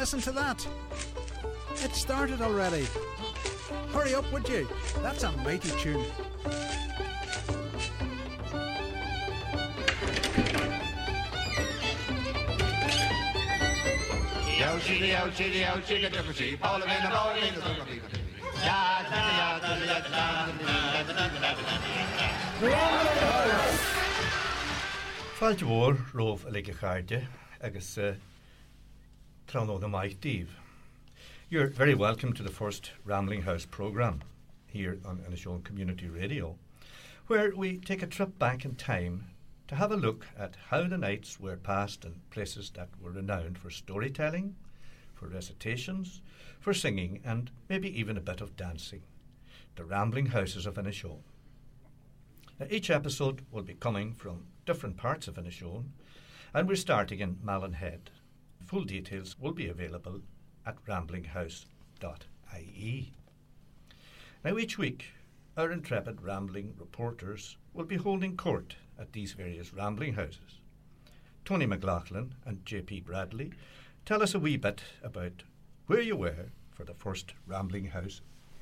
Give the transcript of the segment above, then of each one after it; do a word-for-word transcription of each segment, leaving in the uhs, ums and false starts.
Listen to that. It started already. Hurry up, would you? That's a mighty tune. Fáilte mhór rómh a leige chairde agus uh, tránó na maith díobh. You're very welcome to the first Rambling House programme here on Inishowen Community Radio, where we take a trip back in time to have a look at how the nights were passed in places that were renowned for storytelling, for recitations, for singing, and maybe even a bit of dancing. The Rambling Houses of Inishowen. Now, each episode will be coming from different parts of Inishowen, and we're starting in Malin Head. Full details will be available at rambling house dot I E. Now, each week, our intrepid rambling reporters will be holding court at these various rambling houses. Tony McLaughlin and J P Bradley tell us a wee bit about where you were for the first Rambling House.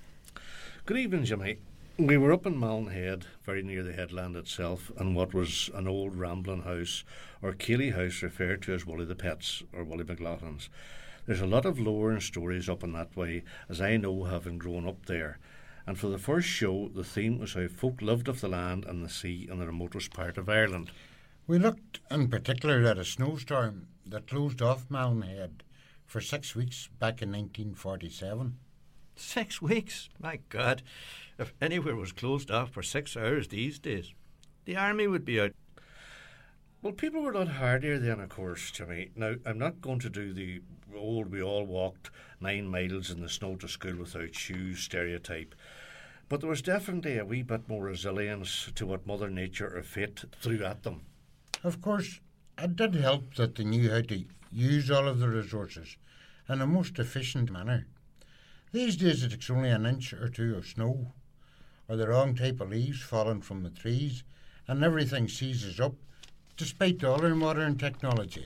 Good evening, Jimmy. We were up in Malin Head, very near the headland itself, and what was an old rambling house, or Keeley House, referred to as Wully the Pets, or Wully McLaughlin's. There's a lot of lore and stories up in that way, as I know, having grown up there. And for the first show, the theme was how folk lived of the land and the sea in the remotest part of Ireland. We looked in particular at a snowstorm that closed off Malin Head for six weeks back in nineteen forty-seven. Six weeks? My God. If anywhere was closed off for six hours these days, the army would be out. Well, people were a lot hardier then, of course, Jimmy. Now, I'm not going to do the old we all walked nine miles in the snow to school without shoes stereotype, but there was definitely a wee bit more resilience to what Mother Nature or fate threw at them. Of course, it did help that they knew how to use all of the resources in a most efficient manner. These days it takes only an inch or two of snow, or the wrong type of leaves falling from the trees, and everything seizes up, despite all our modern technology.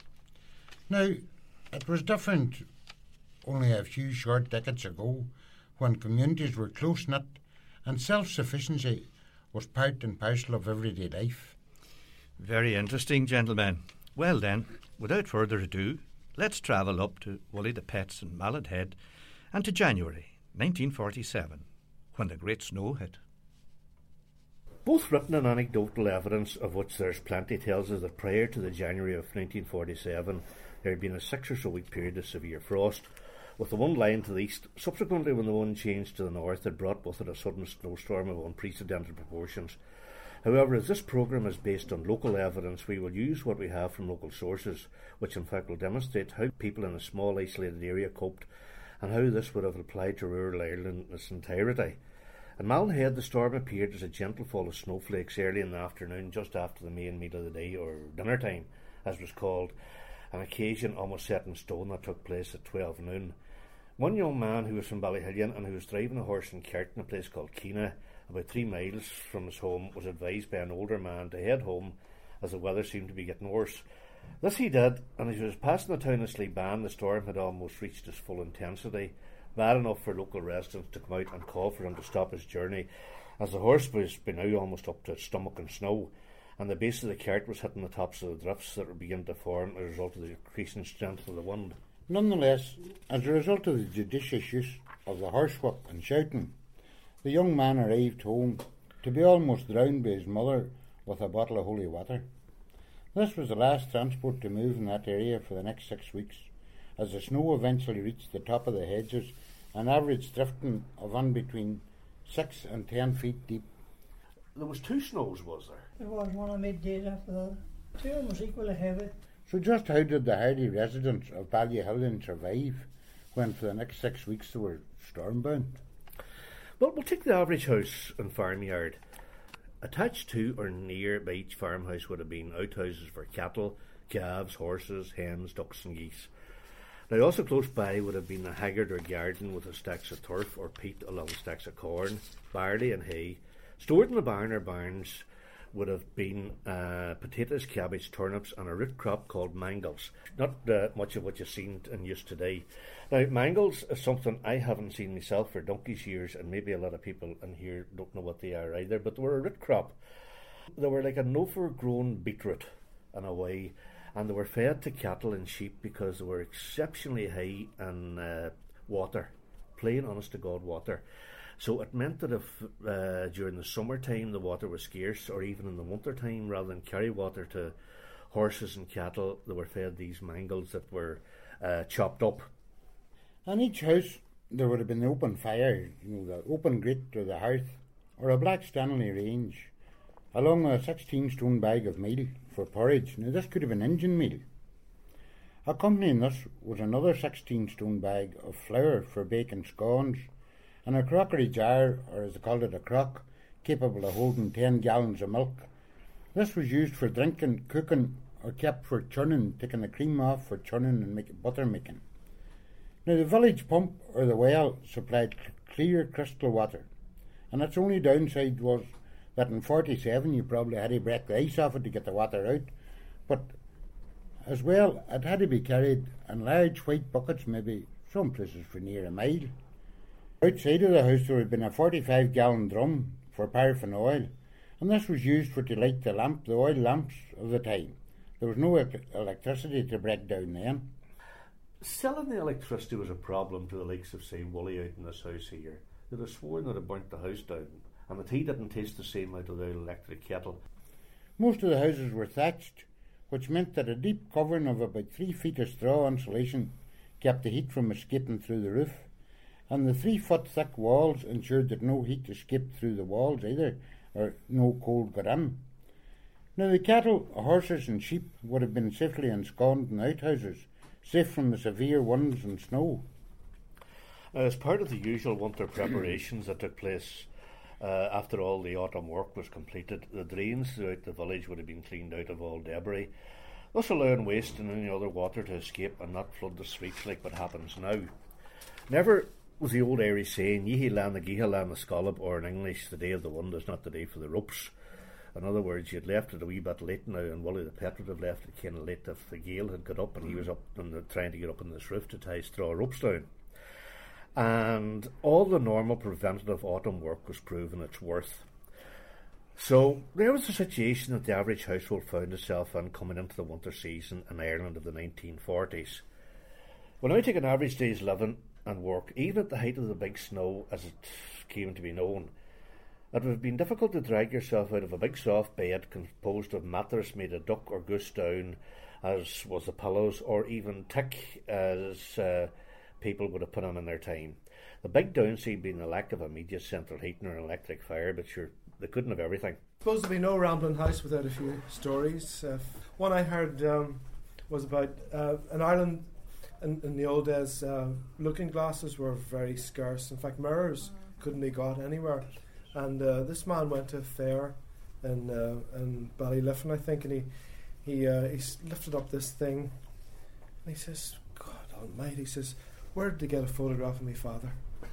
Now, it was different only a few short decades ago, when communities were close-knit and self-sufficiency was part and parcel of everyday life. Very interesting, gentlemen. Well then, without further ado, let's travel up to Wully the Pets in Malin Head and to January nineteen forty-seven, when the great snow hit. Both written and anecdotal evidence, of which there's plenty, tells us that prior to the January of nineteen forty-seven there had been a six or so week period of severe frost, with the one lying to the east. Subsequently, when the one changed to the north, it brought with it a sudden snowstorm of unprecedented proportions. However, as this programme is based on local evidence, we will use what we have from local sources, which in fact will demonstrate how people in a small isolated area coped and how this would have applied to rural Ireland in its entirety. In Malin Head, the storm appeared as a gentle fall of snowflakes early in the afternoon, just after the main meal of the day, or dinner time, as was called, an occasion almost set in stone that took place at twelve noon. One young man who was from Ballyhillion and who was driving a horse and cart in a place called Keena, about three miles from his home, was advised by an older man to head home as the weather seemed to be getting worse. This he did, and as he was passing the town of Sleeban, the storm had almost reached its full intensity, bad enough for local residents to come out and call for him to stop his journey, as the horse was by now almost up to its stomach in snow, and the base of the cart was hitting the tops of the drifts that were beginning to form as a result of the increasing strength of the wind. Nonetheless, as a result of the judicious use of the horsewhip and shouting, the young man arrived home to be almost drowned by his mother with a bottle of holy water. This was the last transport to move in that area for the next six weeks, as the snow eventually reached the top of the hedges, an average drifting of on between six and ten feet deep. There was two snows, was there? There was one I made days after the other. Two of them was equally heavy. So just how did the hardy residents of Ballyhillion survive when for the next six weeks they were stormbound? Well, we'll take the average house and farmyard. Attached to or near by each farmhouse would have been outhouses for cattle, calves, horses, hens, ducks and geese. Now also close by would have been a haggard or garden with a stacks of turf or peat along stacks of corn, barley and hay. Stored in the barn or barns would have been uh, potatoes, cabbage, turnips, and a root crop called mangels. Not uh, much of what you've seen in use today. Now, mangels is something I haven't seen myself for donkey's years, and maybe a lot of people in here don't know what they are either, but they were a root crop. They were like an overgrown beetroot in a way, and they were fed to cattle and sheep because they were exceptionally high in uh, water, plain honest to God water. So it meant that if uh, during the summertime the water was scarce, or even in the winter time, rather than carry water to horses and cattle, they were fed these mangels that were uh, chopped up. On each house there would have been the open fire, you know, the open grate or the hearth, or a black Stanley range, along with a sixteen stone bag of meal for porridge. Now this could have been Indian meal. Accompanying this was another sixteen stone bag of flour for baking scones, and a crockery jar, or as they called it, a crock, capable of holding ten gallons of milk. This was used for drinking, cooking, or kept for churning, taking the cream off for churning and making butter making. Now the village pump, or the well, supplied cl- clear crystal water, and its only downside was that in forty-seven you probably had to break the ice off it to get the water out, but as well it had to be carried in large white buckets, maybe some places for near a mile. Outside of the house there had been a forty-five gallon drum for paraffin oil, and this was used for to light the lamp, the oil lamps of the time. There was no e- electricity to break down then. Selling the electricity was a problem to the likes of, say, Woolley out in this house here. They'd have sworn that it burnt the house down, and the tea didn't taste the same out of the electric kettle. Most of the houses were thatched, which meant that a deep covering of about three feet of straw insulation kept the heat from escaping through the roof, and the three foot thick walls ensured that no heat escaped through the walls either, or no cold got in. Now the cattle, horses and sheep would have been safely ensconced in outhouses, safe from the severe winds and snow. Now, as part of the usual winter preparations that took place uh, after all the autumn work was completed, the drains throughout the village would have been cleaned out of all debris, thus allowing waste and any other water to escape and not flood the streets like what happens now. Never was the old Irish saying, Yehi lan the giha lan the scallop, or in English, the day of the wind is not the day for the ropes. In other words, you'd left it a wee bit late now, and Woolley the pet would have left it kind of late if the gale had got up and he was up and the, trying to get up on this roof to tie straw ropes down. And all the normal preventative autumn work was proving its worth. So there was the situation that the average household found itself in coming into the winter season in Ireland of the nineteen forties. When I take an average day's living and work, even at the height of the big snow, as it came to be known, it would have been difficult to drag yourself out of a big soft bed composed of mattress made of duck or goose down, as was the pillows, or even tick, as uh, people would have put on in their time. The big downside being the lack of immediate central heating or electric fire, but sure, they couldn't have everything. Supposed to be no rambling house without a few stories. Uh, one I heard um, was about uh, in Ireland in, in the old days, uh, looking glasses were very scarce. In fact, mirrors couldn't be got anywhere. And uh, this man went to a fair in uh, in Ballyliffin, I think, and he he uh, he lifted up this thing, and he says, "God Almighty!" He says, "Where did they get a photograph of my father?"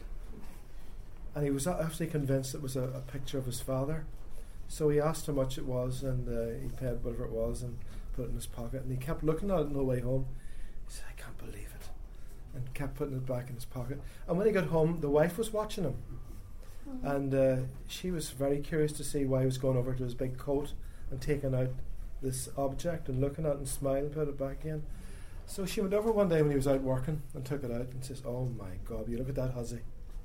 And he was actually convinced it was a, a picture of his father. So he asked how much it was, and uh, he paid whatever it was and put it in his pocket. And he kept looking at it on the way home. He said, "I can't believe it," and kept putting it back in his pocket. And when he got home, the wife was watching him. And uh, she was very curious to see why he was going over to his big coat and taking out this object and looking at it and smiling, put it back in. So she went over one day when he was out working and took it out and says, "Oh my God, you look at that hussy."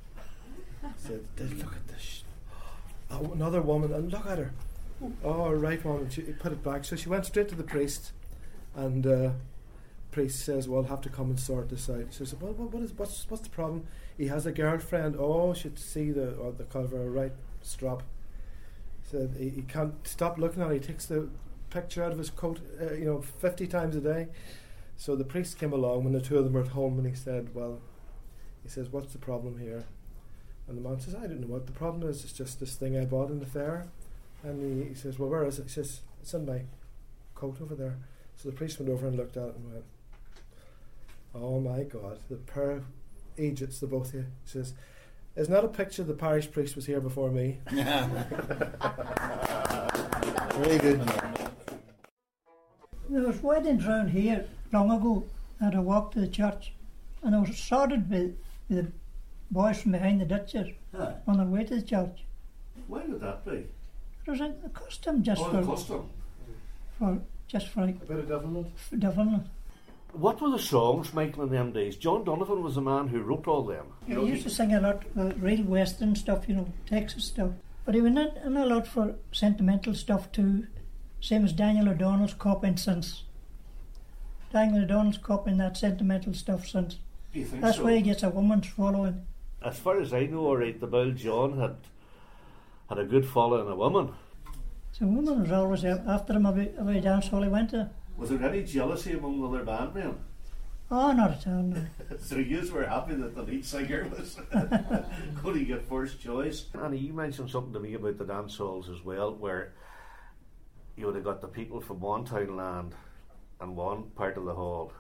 Said, "Look at this. Oh, another woman, and look at her. Oh, a right woman." She put it back. So she went straight to the priest, and uh, priest says, "Well, I'll have to come and sort this out." He says, "Well, what is what's what's the problem?" He has a girlfriend. Oh, should see the or the cover right strap. Said he, he can't stop looking at it. He takes the picture out of his coat, uh, you know, fifty times a day. So the priest came along when the two of them were at home, and he said, "Well," he says, "what's the problem here?" And the man says, "I don't know what the problem is. It's just this thing I bought in the fair." And he, he says, "Well, where is it?" He says, "It's in my coat over there." So the priest went over and looked at it and went, "Oh my God, the pair of Egypts, the both of you." He says, "Isn't that a picture the parish priest was here before me?" Very good. There was weddings round here long ago, and I walked to the church, and I was sorted with, with the boys from behind the ditches Aye. on their way to the church. Why would that be? It was a, a custom just Oh, for, the custom. for just for like A bit of devilment. devilment. What were the songs, Michael, in them days? John Donovan was the man who wrote all them. He used to sing a lot of real western stuff, you know, Texas stuff. But he was in, in a lot for sentimental stuff too, same as Daniel O'Donnell's copying since. Daniel O'Donnell's copying that sentimental stuff since. Do you think That's so? why he gets a woman's following. As far as I know, all right, the Bill John had had a good following of women. So woman was always out after him every, every dance hall he went to. Was there any jealousy among the other bandmen? Oh, not at all, no. So you were happy that the lead singer was going to get first choice. Annie, you mentioned something to me about the dance halls as well, where you would have got the people from one townland and one part of the hall.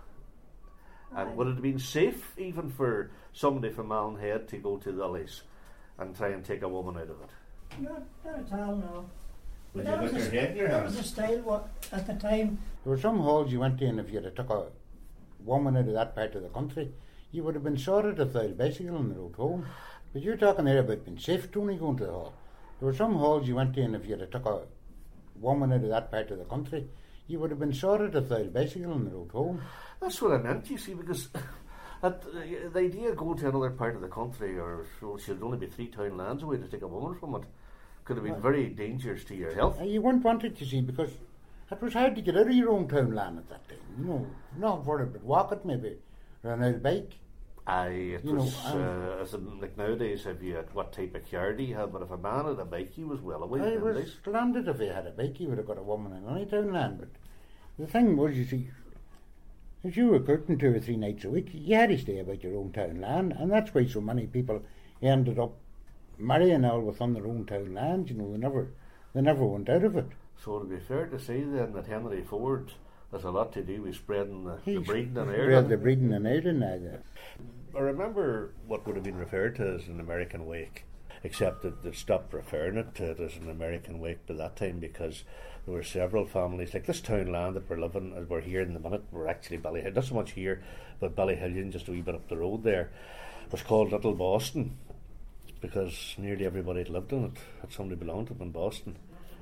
And would it have been safe even for somebody from Mallinhead to go to the Lilies and try and take a woman out of it? Not, not at all, no. Would That you was get the- your head in your That hands? was the style what, at the time. There were some halls you went in, if you had took a woman out of that part of the country, you would have been sorted if they had a bicycle on the road home. But you're talking there about being safe, Tony, going to the hall. There were some halls you went in, if you had took a woman out of that part of the country, you would have been sorted if they had a bicycle on the road home. That's what I meant, you see, because at, uh, the idea of going to another part of the country, or well, should only be three town lands away to take a woman from it, could have been very dangerous to your health. And you weren't wanted, you see, because it was hard to get out of your own town land at that time. You know, not for it, but walk it maybe, or an old bike. Aye, it You was, know, um, uh, as in, like nowadays, if you had what type of car do you have, but if a man had a bike, he was well away. I in was days. landed if he had a bike, he would have got a woman in any town land. But the thing was, you see, if you were curtain two or three nights a week, you had to stay about your own town land, and that's why so many people ended up marrying all within their own town land. You know, they never, they never went out of it. So it would be fair to say then that Henry Ford has a lot to do with spreading the, the He's breeding in spread Ireland. the breeding in Ireland now. there. I remember what would have been referred to as an American wake, except that they stopped referring it to it as an American wake by that time because there were several families, like this town land that we're living, as we're here in the minute, we're actually Ballyhill, not so much here, but Ballyhillion, just a wee bit up the road there, was called Little Boston because nearly everybody that lived in it had somebody belonged to them in Boston.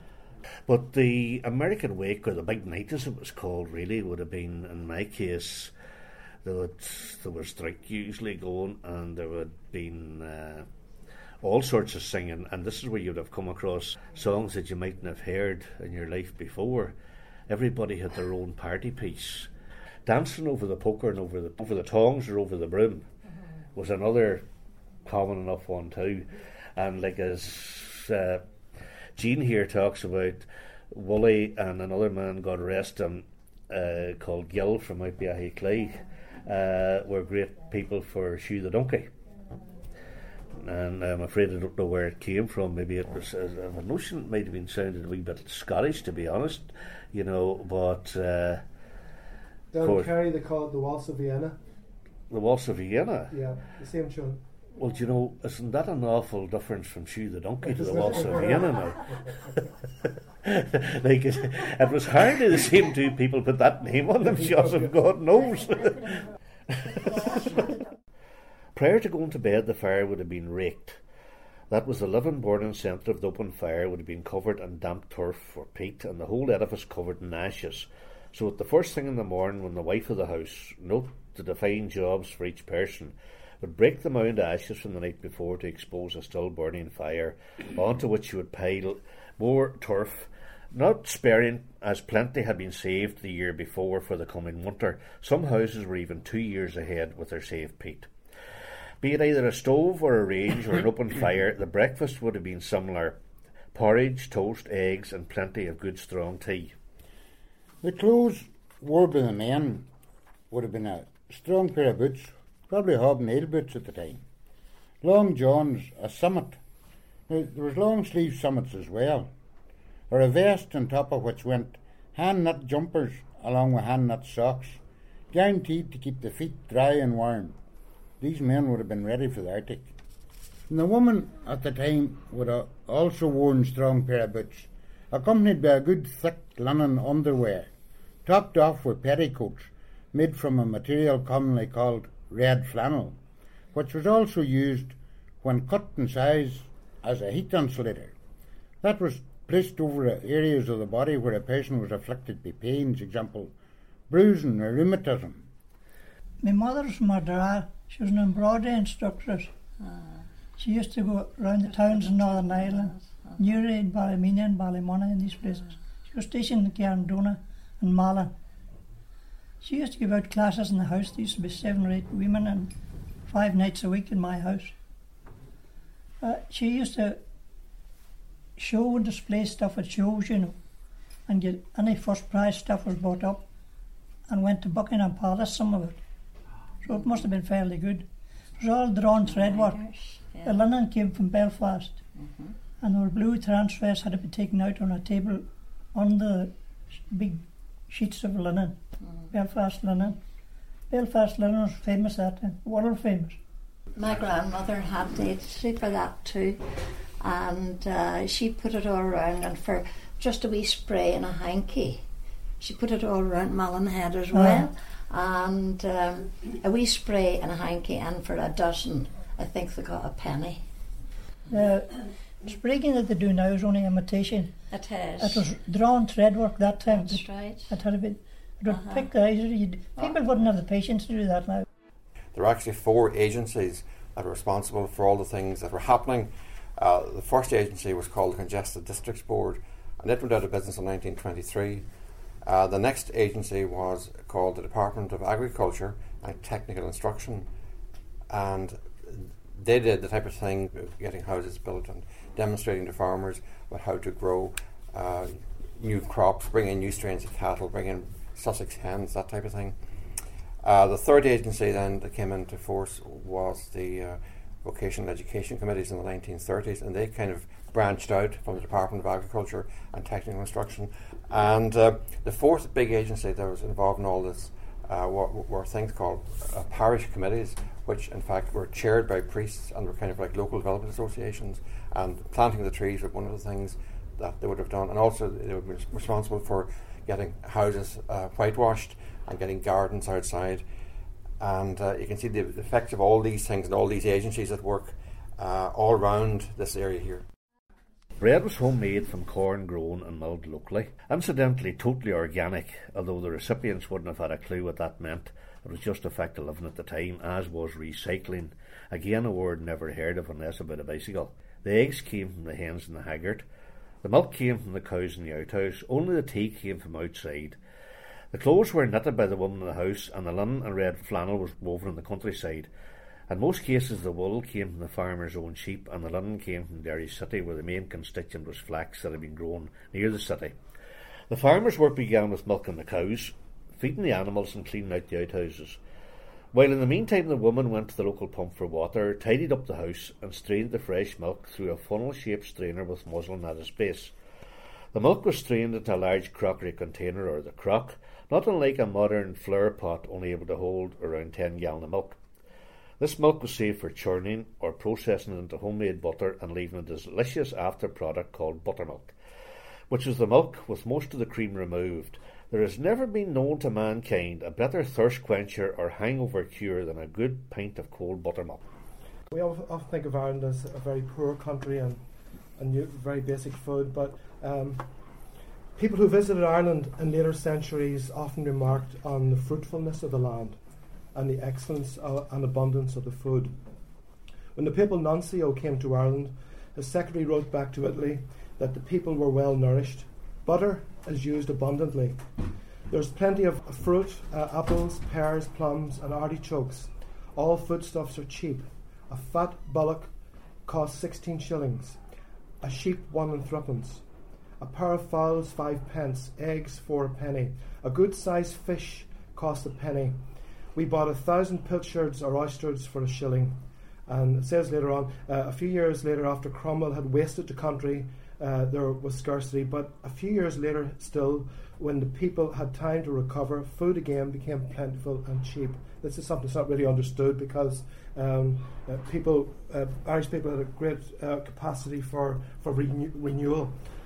But the American wake, or the big night as it was called, really would have been, in my case, there, would, there was drink usually going, and there would have been uh, all sorts of singing, and this is where you would have come across songs that you mightn't have heard in your life before. Everybody had their own party piece. Dancing over the poker and over the over the tongs or over the broom was another common enough one too. And like as uh, Jean here talks about, Woolley and another man, God rest him, uh, called Gill from out Beahy Clay, uh, were great people for Shoe the Donkey. And I'm afraid I don't know where it came from. Maybe it was, uh, I have a notion it might have been sounded a wee bit Scottish, to be honest, you know, but uh, Down course. in Kerry they call it the Waltz of Vienna. the Waltz of Vienna. Yeah, the same tune. Well, do you know, isn't that an awful difference from Shoe the Donkey to the Waltz of Vienna now? Like, it, it was hardly the same two people put that name on them, Joseph, God knows. Prior to going to bed, the fire would have been raked. That was the living burning centre of the open fire would have been covered in damp turf or peat, and the whole edifice covered in ashes. So at the first thing in the morning, when the wife of the house, note the defined jobs for each person, would break the mound of ashes from the night before to expose a still burning fire, onto which she would pile more turf, not sparing, as plenty had been saved the year before for the coming winter. Some houses were even two years ahead with their saved peat. Be it either a stove or a range or an open fire, the breakfast would have been similar: porridge, toast, eggs, and plenty of good strong tea. The clothes worn by the men would have been a strong pair of boots, probably hobnail boots at the time. Long johns, a summit. Now, there was long sleeve summits as well, or a vest on top of which went hand knit jumpers along with hand knit socks, guaranteed to keep the feet dry and warm. These men would have been ready for the Arctic. And the woman at the time would have also worn strong pair of boots, accompanied by a good thick linen underwear, topped off with petticoats made from a material commonly called red flannel, which was also used when cut in size as a heat insulator. That was placed over areas of the body where a person was afflicted by pains, example, bruising or rheumatism. My mother's from Ardara. She was an embroidery instructor. Ah. She used to go around the towns in Northern Ireland, Newry and Ballymena and Ballymoney and these places. She was stationed in Carndona and Malin. She used to give out classes in the house. There used to be seven or eight women and five nights a week in my house. Uh, she used to show and display stuff at shows, you know, and get any first prize stuff was bought up and went to Buckingham Palace, some of it. So it must have been fairly good. It was all drawn thread work. Yeah. The linen came from Belfast, Mm-hmm. and there were blue transfers had to be taken out on a table on the sh- big sheets of linen, Mm. Belfast linen. Belfast linen was famous at that time, world famous. My grandmother had the agency for that too, and uh, she put it all around, and for just a wee spray and a hanky, she put it all around Malin Head as well, and um, a wee spray and a hanky, and for a dozen, I think they got a penny. The sprigging that they do now is only imitation. It is. It was drawn thread work that time. That's right. It had to be, it would Uh-huh. pick the eyes. You'd- People wouldn't have the patience to do that now. There were actually four agencies that were responsible for all the things that were happening. Uh, the first agency was called the Congested Districts Board, and it went out of business in nineteen twenty-three. Uh, the next agency was called the Department of Agriculture and Technical Instruction, and they did the type of thing, getting houses built and demonstrating to farmers about how to grow uh, new crops, bring in new strains of cattle, bring in Sussex hens, that type of thing. Uh, the third agency then that came into force was the uh, Vocational Education Committees in the nineteen thirties, and they kind of branched out from the Department of Agriculture and Technical Instruction. And uh, the fourth big agency that was involved in all this uh, were, were things called uh, parish committees, which in fact were chaired by priests and were kind of like local development associations, and planting the trees was one of the things that they would have done, and also they would be responsible for getting houses uh, whitewashed and getting gardens outside. And uh, you can see the effects of all these things and all these agencies at work uh, all around this area here. Bread was homemade from corn grown and milled locally. Incidentally, totally organic, although the recipients wouldn't have had a clue what that meant. It was just a fact of living at the time, as was recycling. Again, a word never heard of unless about a bicycle. The eggs came from the hens and the haggard. The milk came from the cows in the outhouse. Only the tea came from outside. The clothes were knitted by the woman in the house, and the linen and red flannel was woven in the countryside. In most cases, the wool came from the farmer's own sheep, and the linen came from Derry City, where the main constituent was flax that had been grown near the city. The farmer's work began with milking the cows, feeding the animals and cleaning out the outhouses, while in the meantime the woman went to the local pump for water, tidied up the house, and strained the fresh milk through a funnel-shaped strainer with muslin at its base. The milk was strained into a large crockery container, or the crock, not unlike a modern flower pot, only able to hold around ten gallons of milk. This milk was saved for churning or processing it into homemade butter and leaving a delicious after-product called buttermilk, which is the milk with most of the cream removed. There has never been known to mankind a better thirst quencher or hangover cure than a good pint of cold buttermilk. We often think of Ireland as a very poor country and, and very basic food, but um, people who visited Ireland in later centuries often remarked on the fruitfulness of the land and the excellence uh, and abundance of the food. When the papal nuncio came to Ireland, his secretary wrote back to Italy that the people were well nourished. Butter is used abundantly. There's plenty of fruit, uh, apples, pears, plums and artichokes. All foodstuffs are cheap. A fat bullock costs sixteen shillings, a sheep one and threepence, a pair of fowls five pence, eggs four a penny, a good sized fish costs a penny. We bought a thousand pilchards or oysters for a shilling. And it says later on, uh, a few years later, after Cromwell had wasted the country, uh, there was scarcity. But a few years later still, when the people had time to recover, food again became plentiful and cheap. This is something that's not really understood, because um, uh, people, uh, Irish people had a great uh, capacity for, for renew- renewal.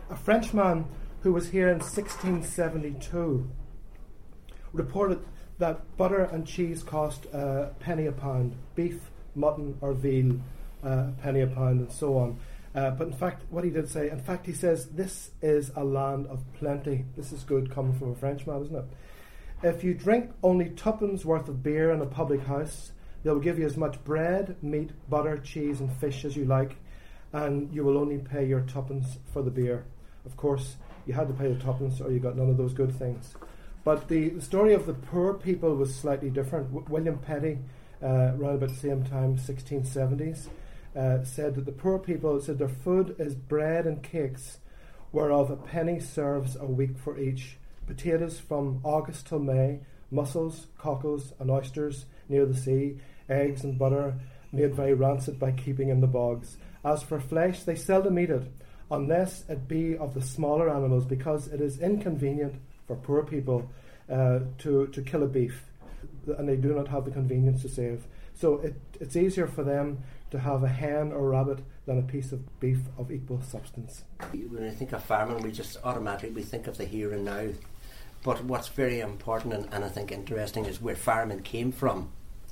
A Frenchman who was here in sixteen seventy-two reported that butter and cheese cost a penny a pound, beef, mutton or veal uh, a penny a pound, and so on. Uh, but in fact, what he did say, in fact, he says, this is a land of plenty. This is good coming from a Frenchman, isn't it? If you drink only tuppence worth of beer in a public house, they'll give you as much bread, meat, butter, cheese and fish as you like, and you will only pay your tuppence for the beer. Of course, you had to pay the tuppence or you got none of those good things. But the, the story of the poor people was slightly different. W- William Petty, uh, around about the same time, sixteen seventies, uh, said that the poor people said their food is bread and cakes, whereof a penny serves a week for each, potatoes from August till May, mussels, cockles and oysters near the sea, eggs and butter made very rancid by keeping in the bogs. As for flesh, they seldom eat it, unless it be of the smaller animals, because it is inconvenient for poor people uh, to, to kill a beef, and they do not have the convenience to save. So it, it's easier for them to have a hen or rabbit than a piece of beef of equal substance. When I think of farming, we just automatically we think of the here and now. But what's very important and, and I think interesting is where farming came from.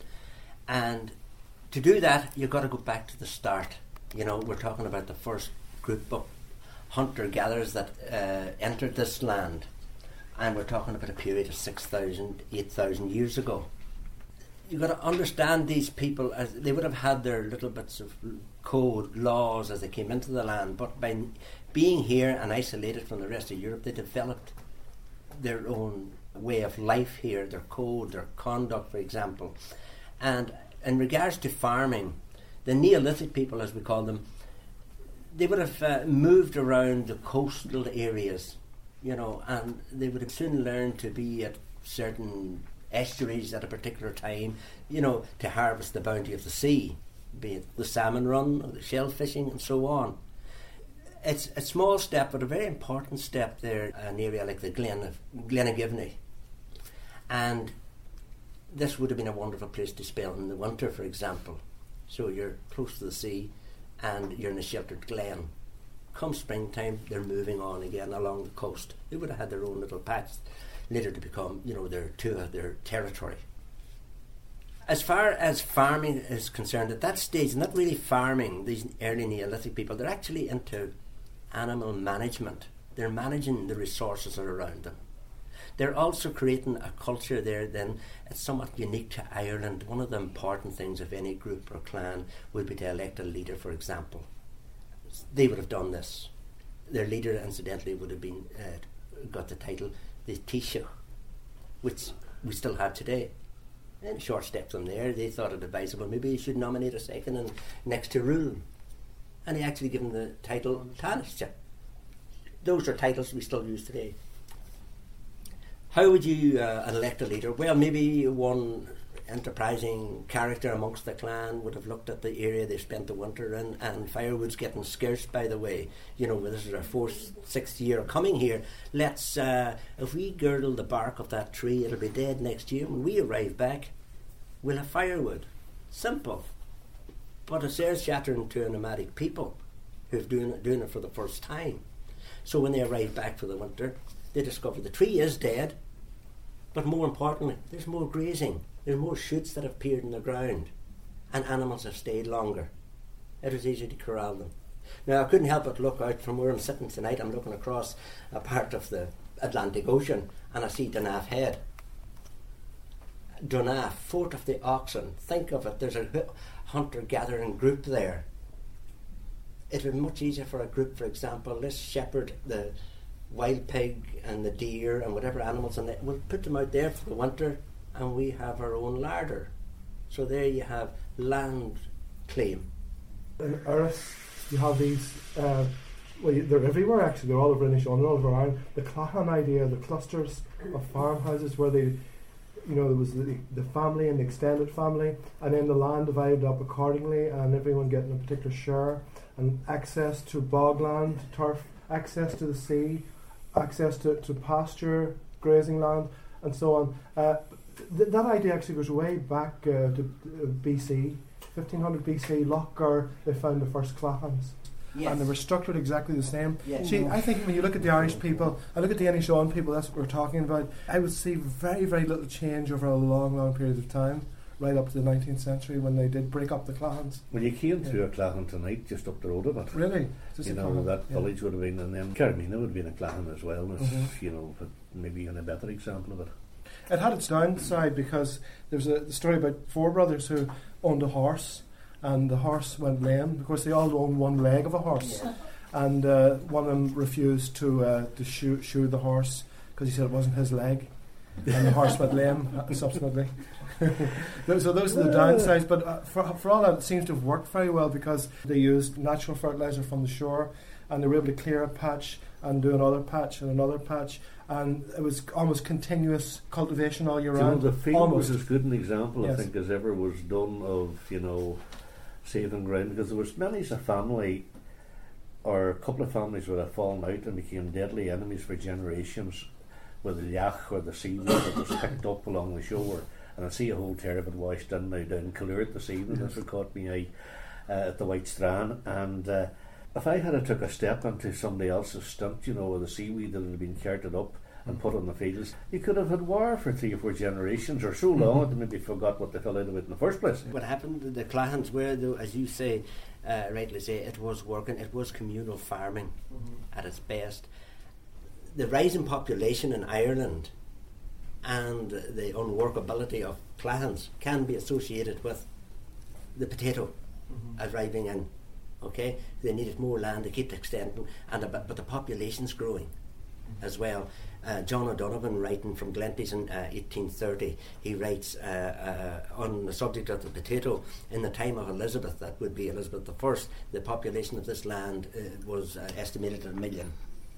And to do that, you've got to go back to the start. You know, we're talking about the first group of hunter-gatherers that uh, entered this land. And we're talking about a period of six thousand, eight thousand years ago. You've got to understand these people, as they would have had their little bits of code, laws as they came into the land, but by being here and isolated from the rest of Europe, they developed their own way of life here, their code, their conduct, for example. And in regards to farming, the Neolithic people, as we call them, they would have uh, moved around the coastal areas, you know, and they would have soon learned to be at certain estuaries at a particular time, you know, to harvest the bounty of the sea, be it the salmon run or the shell fishing and so on. It's a small step, but a very important step there, an area like the Glen of Glenagivny. And this would have been a wonderful place to spend in the winter, for example. So you're close to the sea and you're in a sheltered glen. Come springtime, they're moving on again along the coast. They would have had their own little patch, later to become, you know, their to their territory. As far as farming is concerned, at that stage, not really farming, these early Neolithic people, they're actually into animal management. They're managing the resources that are around them. They're also creating a culture there then, it's somewhat unique to Ireland. One of the important things of any group or clan would be to elect a leader, for example. They would have done this. Their leader, incidentally, would have been uh, got the title the Taoiseach, which we still have today. And a short step from there, they thought it advisable, maybe you should nominate a second and next to rule. And they actually give him the title Taoiseach. Those are titles we still use today. How would you uh, elect a leader? Well, maybe one enterprising character amongst the clan would have looked at the area they spent the winter in, and firewood's getting scarce, by the way. You know, this is our fourth, sixth year coming here. Let's, uh, if we girdle the bark of that tree, it'll be dead next year. When we arrive back, we'll have firewood. Simple. But it's earth-shattering to a nomadic people who've doing it, doing it for the first time. So when they arrive back for the winter, they discover the tree is dead, but more importantly, there's more grazing. There's more shoots that have appeared in the ground, and animals have stayed longer. It was easy to corral them. Now, I couldn't help but look out from where I'm sitting tonight. I'm looking across a part of the Atlantic Ocean, and I see Dunaff Head. Dunaff, Fort of the Oxen. Think of it, there's a hunter-gathering group there. It would be much easier for a group, for example, let's shepherd the wild pig and the deer and whatever animals, and we'll put them out there for the winter, and we have our own larder. So there you have land claim. In Erris, you have these, uh, well, they're everywhere actually, they're all over Inishowen, all over Ireland. The Clachan idea, the clusters of farmhouses where they, you know, there was the, the family and the extended family, and then the land divided up accordingly, and everyone getting a particular share, and access to bogland, turf, access to the sea, access to, to pasture, grazing land, and so on. Uh, th- that idea actually goes way back uh, to uh, B C, fifteen hundred B C. Lochgar, they found the first Clachans. Yes. and they were structured exactly the same. Yes. See, I think when you look at the Irish people, I look at the Inishowen people, that's what we're talking about, I would see very, very little change over a long, long period of time, right up to the nineteenth century when they did break up the clans. Well, you came Yeah. through a Clachan tonight, just up the road of it. Really? Just You a know, Clachan, that yeah. village would have been, and then Carmina would have been a Clachan as well, as, Mhm. you know, but maybe even a better example of it. It had its downside because there was a the story about four brothers who owned a horse, and the horse went lame. Of course, they all owned one leg of a horse, Yeah. and uh, one of them refused to uh, to shoe, shoe the horse because he said it wasn't his leg, and the horse went lame uh, subsequently. So those are the downsides, but uh, for, for all that, it seems to have worked very well because they used natural fertilizer from the shore, and they were able to clear a patch and do another patch and another patch, and it was almost continuous cultivation all year Do you know, round. the field almost. was as good an example, Yes. I think, as ever was done of, you know, saving ground, because there was many a family or a couple of families would have fallen out and became deadly enemies for generations with the yach or the seaweed that was picked up along the shore. And I see a whole tear of it washed in now down Colourt this evening. That's what caught me eye uh, at the White Strand. And uh, if I had a took a step into somebody else's stunt, you know, with the seaweed that had been carted up and put on the fields, you could have had war for three or four generations or so long that they maybe forgot what they fell out of it in the first place. What happened, the clans were, though, as you say, uh, rightly say, it was working, it was communal farming Mm-hmm. at its best. The rising population in Ireland and the unworkability of clans can be associated with the potato Mm-hmm. arriving in. Okay, they needed more land to keep extending, and the, but the population's growing as well. Uh, John O'Donovan, writing from Glenties in uh, eighteen thirty, he writes uh, uh, on the subject of the potato. In the time of Elizabeth, that would be Elizabeth the First, the population of this land uh, was uh, estimated at a million.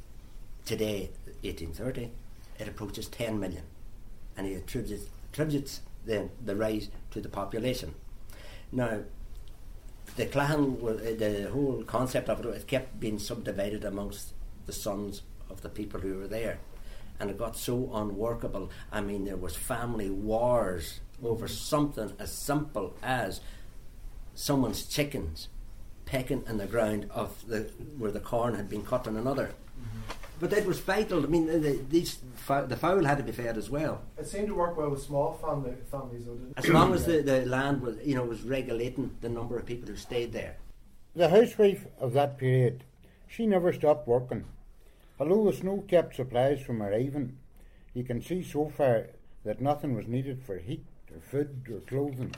Today, eighteen thirty, it approaches ten million, and he attributes, attributes the, the rise to the population. Now, the clan, wa- uh, the whole concept of it, it kept being subdivided amongst the sons of the people who were there, and it got so unworkable. I mean, there was family wars over something as simple as someone's chickens pecking in the ground of the where the corn had been cut in another. But that was vital. I mean, the, the, these fo- the fowl had to be fed as well. It seemed to work well with small family, families, though, didn't it? As long as the, the land was, you know, was regulating the number of people who stayed there. The housewife of that period, she never stopped working. Although the snow kept supplies from arriving, you can see so far that nothing was needed for heat or food or clothing.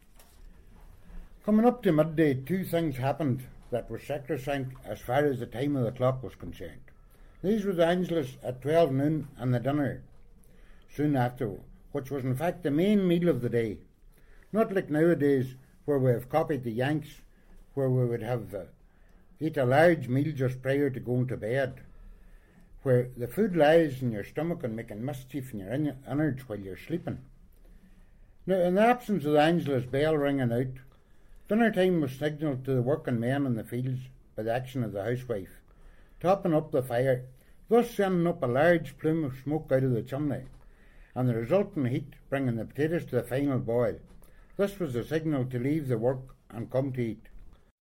Coming up to midday, two things happened that were sacrosanct as far as the time of the clock was concerned. These were the Angelus at twelve noon and the dinner soon after, which was in fact the main meal of the day. Not like nowadays, where we have copied the Yanks, where we would have uh, eat a large meal just prior to going to bed, where the food lies in your stomach and making mischief in your in- innards while you're sleeping. Now, in the absence of the Angelus bell ringing out, dinner time was signalled to the working men in the fields by the action of the housewife, topping up the fire, thus sending up a large plume of smoke out of the chimney, and the resulting heat bringing the potatoes to the final boil. This was the signal to leave the work and come to eat.